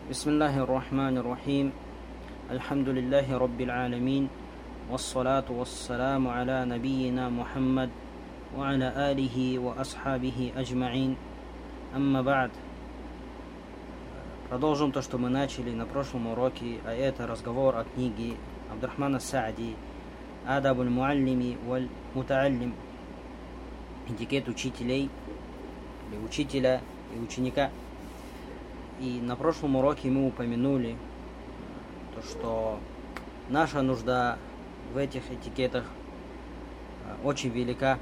بسم الله الرحمن الرحيم الحمد لله رب العالمين والصلاة والسلام على نبينا محمد وعلى آله وأصحابه أجمعين أما بعد. Продолжим то, что мы начали на прошлом уроке, а это разговор о книге Абдурахмана Саади «Адабуль муаллими валь мутааллим» этикет учителей или учителя и ученика. И на прошлом уроке мы упомянули то, что наша нужда в этих этикетах очень велика.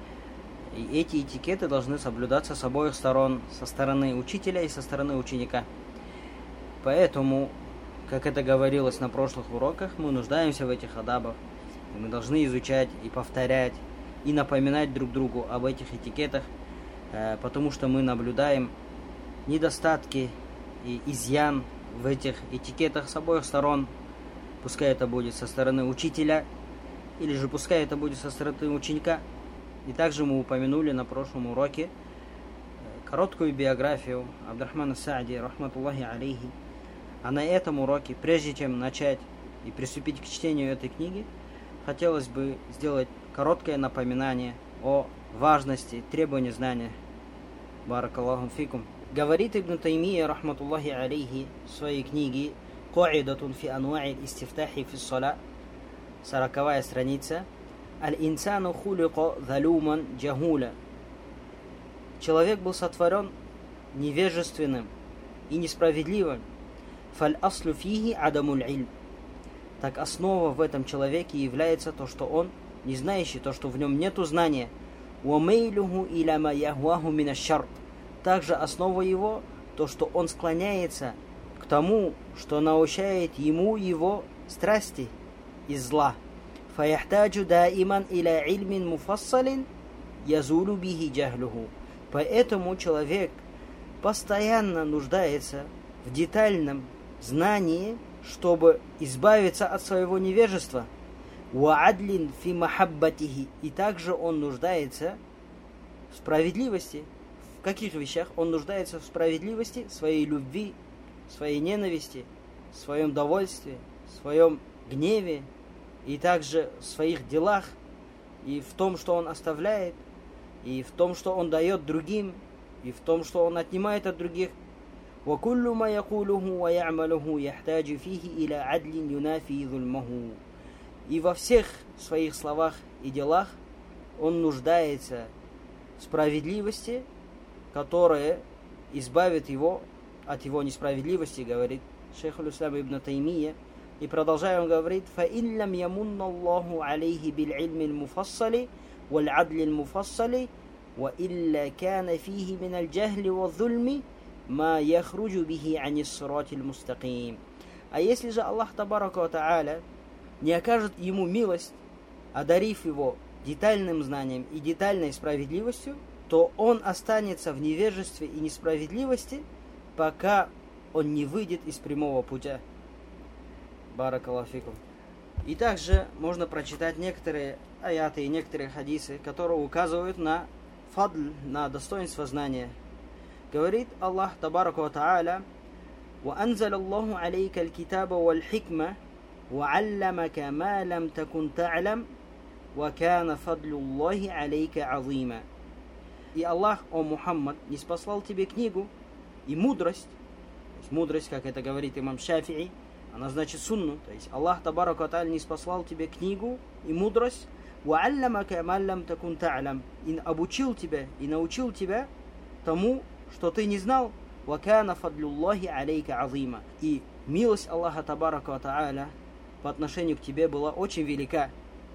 И эти этикеты должны соблюдаться с обоих сторон, со стороны учителя и со стороны ученика. Поэтому, как это говорилось на прошлых уроках, мы нуждаемся в этих адабах. И мы должны изучать и повторять, и напоминать друг другу об этих этикетах, потому что мы наблюдаем недостатки и изъян в этих этикетах с обоих сторон. Пускай это будет со стороны учителя, или же пускай это будет со стороны ученика. И также мы упомянули на прошлом уроке короткую биографию Абдурахмана Саади, рахматуллахи алейхи. А на этом уроке, прежде чем начать и приступить к чтению этой книги, хотелось бы сделать короткое напоминание о важности требования знания. Баракаллаху фикум. Говорит Ибн Таймия, рахматуллахи алейхи, в своей книге «Ку'идатун фи ануа'и истифтахи фи ссала», 40-я страница, «Аль-инсану хулико залуман джахуля». Человек был сотворен невежественным и несправедливым. «Фаль-аслу фихи адамуль ильм». Так основа в этом человеке является то, что он не знающий, то, что в нем нету знания. «Уамейлюху иля ма яхуаху мина шар». Также основа его, то, что он склоняется к тому, что научает ему его страсти из зла. «Фаяхтаджу даиман иля ильмин муфассалин язулу бихи джахлюху». Поэтому человек постоянно нуждается в детальном знании, чтобы избавиться от своего невежества. «Ваадлин фи махаббатихи». И также он нуждается в справедливости. В каких вещах? Он нуждается в справедливости, своей любви, своей ненависти, в своем довольстве, в своем гневе, и также в своих делах, и в том, что он оставляет, и в том, что он дает другим, и в том, что он отнимает от других. وَكُلُّ مَا يَقُولُهُ وَيَعْمَلُهُ يَحْتَاجُ فِيهِ إِلَى عَدْلٍ يُنَافِي ظُلْمَهُ. И во всех своих словах и делах он нуждается в справедливости, которая избавит его от его несправедливости, говорит шейх аль-Ислам ибн Таймия. И продолжаем говорить: فَإِنْ لَمْ يَمُنَّ اللَّهُ عَلَيْهِ بِالْعِلْمِ الْمُفَصَّلِ وَالْعَدْلِ الْمُفَصَّلِ وَإِلَّا كَانَ فِيهِ مِنَ الْجَهْلِ وَالظُّلْمِ مَا يَخْرُجُ بِهِ عَنِ الصِّرَاطِ الْمُسْتَقِيمِ. А если же Аллах Табарака ва Тааля не окажет ему милость, одарив его детальным знанием и детальной справедливостью, то он останется в невежестве и несправедливости, пока он не выйдет из прямого путя. Баракаллаху фикум. И также можно прочитать некоторые аяты и некоторые хадисы, которые указывают на фадль, на достоинство знания. Говорит Аллах Табарака ва Тааля: وَأَنزَلَ اللَّهُ عَلَيْكَ الْكِتَابَ وَالْحِكْمَةَ وَعَلَّمَكَ مَا لَمْ تَكُنْ تَعْلَمْ وَكَانَ فَضْلُ اللَّهِ عَلَيْكَ عَظِيمًا. И Аллах, о Мухаммад, ниспослал тебе книгу и мудрость. То есть мудрость, как это говорит имам Шафи'и, она значит сунну. То есть Аллах Табарака ва Тааля ниспослал тебе книгу и мудрость. وَعَلَّمَكَ مَا لَمْ تَكُنْ تَعْلَمْ. И обучил тебя, и научил тебя тому, что ты не знал. وَكَانَ فَضْلُ اللَّهِ عَلَيْكَ عَظِيمًا. И милость Аллаха Табарака ва Тааля по отношению к тебе была очень велика.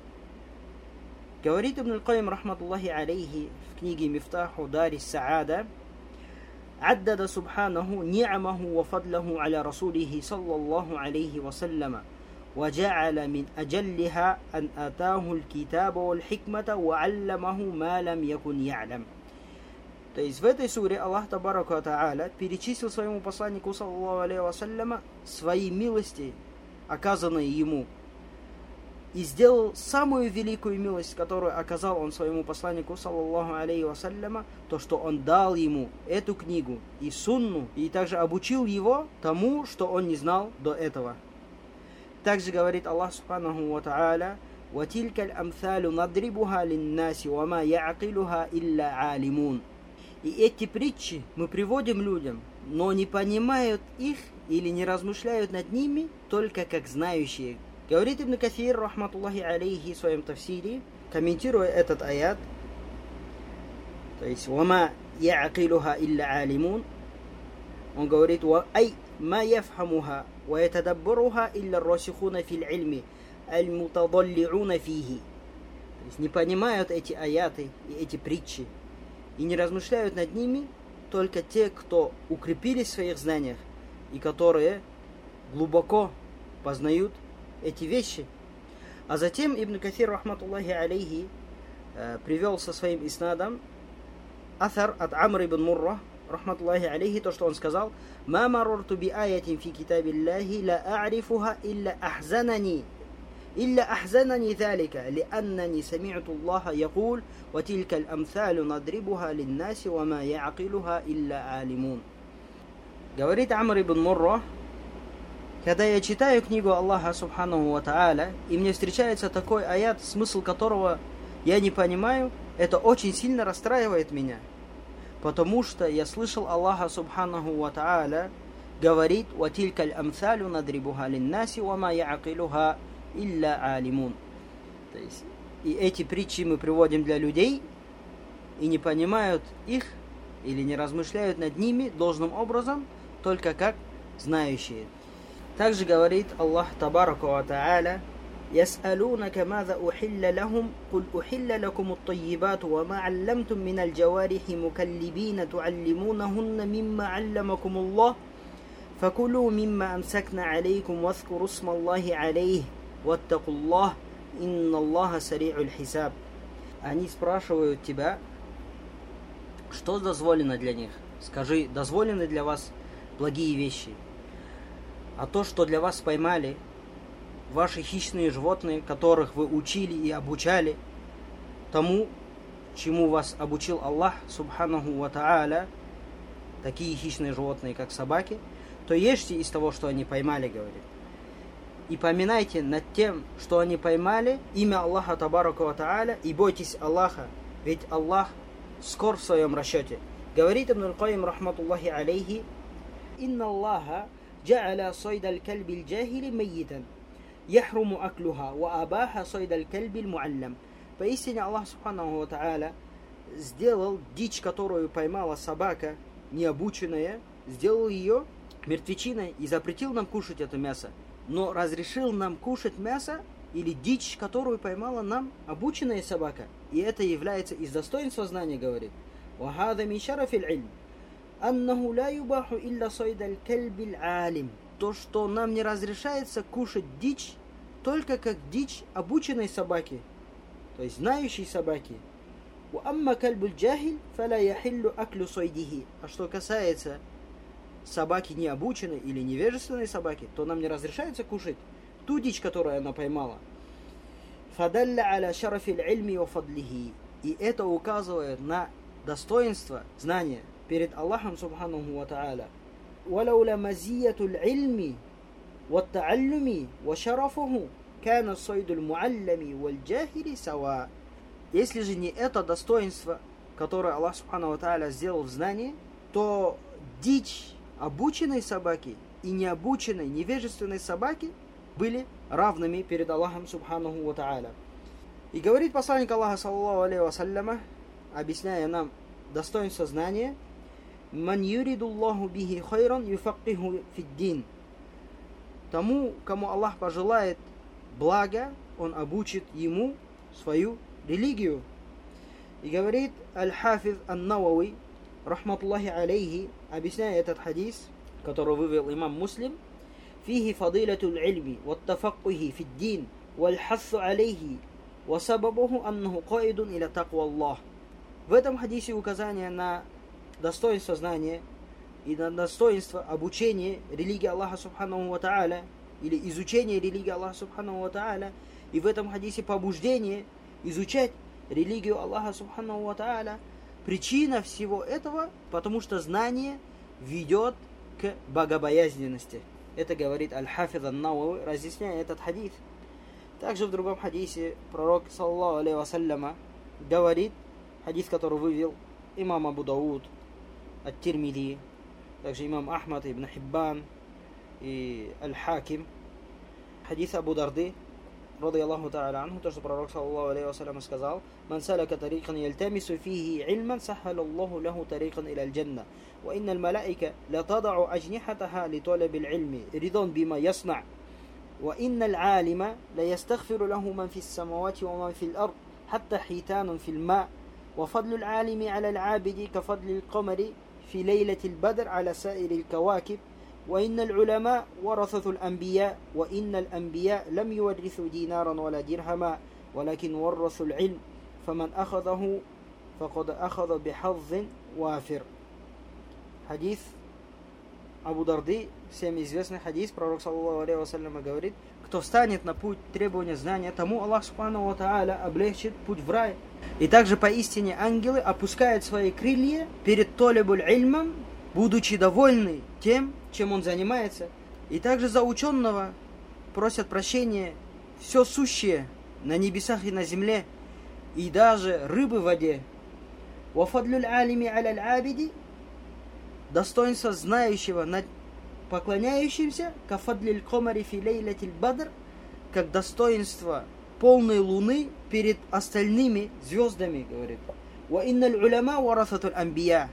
Говорит Ибн аль-Кайим, рахматуллахи алейхи, в книге «Мифтаху дарис саада»: «Аддада субханаху ни'амаху ва фадlahu аля расулихи саллаллаху алейхи ва саллама, ва джа'аля мин аджаллиха ан атаху аль-китаба валь-хикмата ва алламаху ма лам якун я'лам». То есть в этой суре Аллах Табарака ва Тааля перечислил своему посланнику саллаллаху алейхи ва саллама свои милости, оказанные ему, и сделал самую великую милость, которую оказал он своему посланнику, саллаллаху алейхи вассаляма, то, что он дал ему эту книгу и сунну, и также обучил его тому, что он не знал до этого. Также говорит Аллах субханаху ва тааля: وَتِلْكَ الْأَمْثَالُ نَضْرِبُهَا لِلنَّاسِ وَمَا يَعْقِلُهَا إِلَّا عَالِمُونَ. И эти притчи мы приводим людям, но не понимают их или не размышляют над ними только как знающие. Говорит Ибн Кафир, рахматуллахи алейхи, в своем тафсире, комментируя этот аят, то есть وَمَا يَعْقِلُهَا إِلَّا عَالِمُونَ, он говорит: وَأَيْ مَا يَفْحَمُهَا وَيَتَدَبَّرُهَا إِلَّا الرَّاسِخُونَ فِي الْعِلْمِ الْمُتَضَلِّعُونَ فِيهِ. То есть не понимают эти аяты и эти притчи и не размышляют над ними только те, кто укрепились в своих знаниях и которые глубоко познают эти вещи. А затем Ибн Кафир, рахматуллахи алейхи, привел со своим иснадом аthар от Амр ибн Мурра, рахматуллахи алейхи, то, что он сказал: «Ма марурту би аятин фи китабиллахи ла а'рифуха илля ахзанани ذلك لأنني سمعت الله يقول وتلك الأمثال نضربها للناس وما يعقلها إلا عالمون». Говорит Амр ибн Мурра: когда я читаю книгу Аллаха субханаху ва тааля, и мне встречается такой аят, смысл которого я не понимаю, это очень сильно расстраивает меня, потому что я слышал Аллаха субханаху ва тааля говорит: وَتِلْكَ الْأَمْثَالُ نَضْرِبُهَا لِلنَّاسِ وَمَا يَعْقِلُهَا إِلَّا عَالِمُونَ. То есть, и эти притчи мы приводим для людей, и не понимают их, или не размышляют над ними должным образом, только как знающие. Также говорит Аллах табарака ва тааля: يَسْأَلُونَكَ مَاذَا أُحِلَّ لَهُمْ قُلْ أُحِلَّ لَكُمُ الطَّيِّبَاتُ وَمَا عَلَّمْتُم مِّنَ الْجَوَارِحِ مُكَلِّبِينَ تُعَلِّمُونَهُنَّ مِمَّا عَلَّمَكُمُ اللَّهُ فَكُلُوا مِمَّا أَمْسَكْنَ عَلَيْكُمْ وَاذْكُرُوا اسْمَ اللَّهِ عَلَيْهِ وَاتَّقُوا اللَّهَ إِنَّ اللَّهَ سَرِيعُ الْحِسَابِ. Они спрашивают тебя, что дозволено для них. Скажи: дозволены для вас благие вещи, а то, что для вас поймали ваши хищные животные, которых вы учили и обучали тому, чему вас обучил Аллах субханаху ва тааля, такие хищные животные, как собаки, то ешьте из того, что они поймали, говорит. И поминайте над тем, что они поймали, имя Аллаха табарака ва тааля, и бойтесь Аллаха, ведь Аллах скор в своем расчете. Говорит Ибн Аль-Кайим, рахматуллахи алейхи: «Инна Аллаха джа'аля сайда аль-кальби аль-джахили майитан, яхруму аклюха, ва абаха сайда аль-кальби аль-муаллям». Поистине Аллах субханаху ва тааля сделал дичь, которую поймала собака необученная, сделал ее мертвечиной и запретил нам кушать это мясо, но разрешил нам кушать мясо или дичь, которую поймала нам обученная собака. И это является из достоинства знания, говорит. وَهَذَا مِنْ شَرَفِ الْعِلْمِ أَنَّهُ لَا يُبَاحُ إِلَّا صَيْدَ الْكَلْبِ الْعَالِمِ. То, что нам не разрешается кушать дичь только как дичь обученной собаки, то есть знающей собаки. وَأَمَّا كَلْبُ الْجَاهِلِ فَلَا يَحِلُّ أَكْلُ صَيْدِهِ. А что касается собаки необученной или невежественной собаки, то нам не разрешается кушать ту дичь, которую она поймала. فَدَلَّ عَلَى شَرَفِ الْعِلْمِ وَفَضْلِهِ. И это указывает на достоинство знания перед Аллахом субханаху ва тааля. وَلَوْلَا مَزِيَّةُ الْعِلْمِ وَالتَّعَلُّمِ وَشَرَفُهُ كَانَ الصَّيْدُ الْمُعَلَّمِ وَالْجَاهِلِ سَوَاءً. Если же не это достоинство, которое Аллах субханаху ва тааля сделал в знании, то дичь обученной собаки и необученной, невежественной собаки были равными перед Аллахом субханаху ва тааля. И говорит посланник Аллаха саллаллаху алейхи ва салляма, объясняя нам достоинство знания: «Ман юридуллаху бихи хайран юфаккиху фиддин». Тому, кому Аллах пожелает блага, Он обучит ему свою религию. И говорит Аль-Хафиз Ан-Навави, рахматуллахи алейхи, объясняя этот хадис, который вывел имам Муслим: «Фихи фадилатул ильми ваттафаккухи фиддин валь-хассу алейхи ва сабабуху аннаху каидун иля таква Аллах». В этом хадисе указание на достоинство знания и на достоинство обучения религии Аллаха субханаху ва тааля или изучения религии Аллаха субханаху ва тааля, И в этом хадисе побуждение изучать религию Аллаха Субхану ва Тааля. Причина всего этого, потому что знание ведет к богобоязненности. Это говорит Аль-Хафиз ан-Навави, разъясняя этот хадис. Также в другом хадисе пророк, саллаллаху алейхи вассаляма, говорит, хадис, который вывел имам Абу Дауд, ат-Тирмиди, также имам Ахмад, ибн Хиббан и Аль-Хаким, хадис Абу Дарды, رضي الله تعالى عنه, то, что пророк саллаллаху алейхи вассалям сказал: «Ман салака тарикан ялтамису фихи ильман саххаля Аллаху лаху тарикан иля аль-джанна, ва инна аль-малаика ла тад'у ажнихатаха ли талаби аль-илми ридан бима ясна, ва инна аль-алима ла ястагфиру лаху ман фис самавати ва ман фил ард, хатта хитанун фил ма, ва фадлу аль-алими аля аль-абиди ка фадли аль-камари фи лейлати аль-бадр аля саири аль-кавакиб. وإن العلماء ورثة الأنبياء وإن الأنبياء لم يورثوا دينارا ولا درهما ولكن ورثوا العلم فمن أخذه فقد أخذ بحظ وافر». Хадис Абу Дарды, всем известный хадис, пророк саллаллаху алейхи вассалям говорит: кто встанет на путь требования знания, тому Аллах Субхану ва Тааля облегчит путь в рай. И также поистине ангелы опускают свои крылья перед толебуль ильмом, будучи довольны тем, чем он занимается. И также за ученого просят прощения все сущее на небесах и на земле, и даже рыбы в воде. «Вафадлюль алими аляль абиди», достоинство знающего над поклоняющимся, «кафадлюль комари фи лейлятиль бадр», как достоинство полной луны перед остальными звездами, говорит. «Ва инналь уляма варафатуль амбия».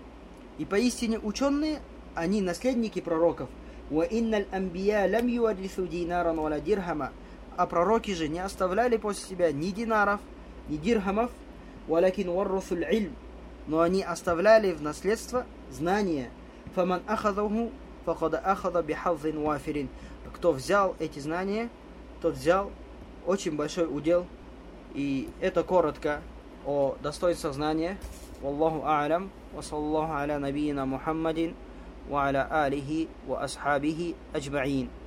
И поистине ученые, они наследники пророков. «Ва инналь амбия лам юаррису динаран валя дирхама». А пророки же не оставляли после себя ни динаров, ни дирхамов. «Валякин варрусуль ильм». Но они оставляли в наследство знания. «Фаман ахадаху факада ахада бихаззин вафирин». Кто взял эти знания, тот взял очень большой удел. И это коротко о достоинствах знания. Валлаху а'лям. Ва саллаллаху аля набийина Мухаммадин ва аля алихи ва асхабихи аджмаин.